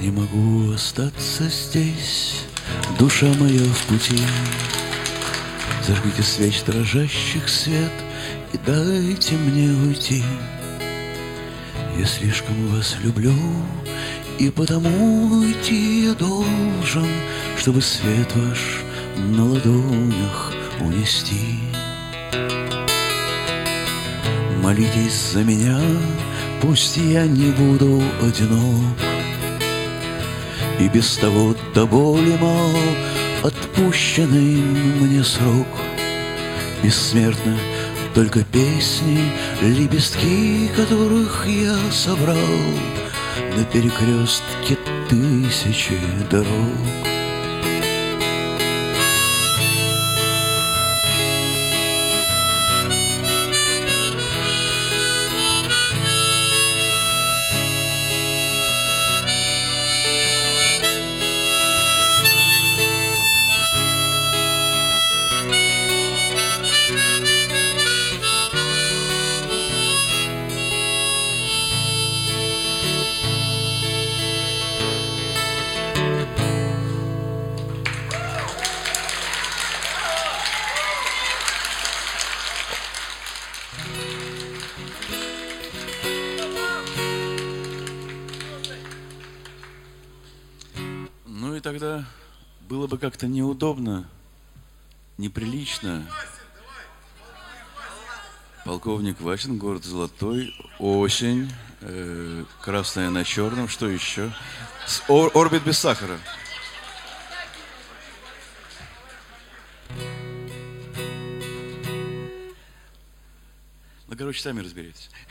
не могу остаться здесь, душа моя в пути. Зажгите свеч дрожащих свет и дайте мне уйти. Я слишком вас люблю, и потому уйти я должен, чтобы свет ваш на ладонях унести. Молитесь за меня, пусть я не буду одинок, и без того до боли мал отпущенный мне срок. Бессмертны только песни, лепестки которых я собрал на перекрестке тысячи дорог. Ну и тогда было бы как-то неудобно, неприлично. Полковник Васин, город Золотой, осень, красное на черном, что еще? Орбит без сахара. Ну, короче, сами разберитесь.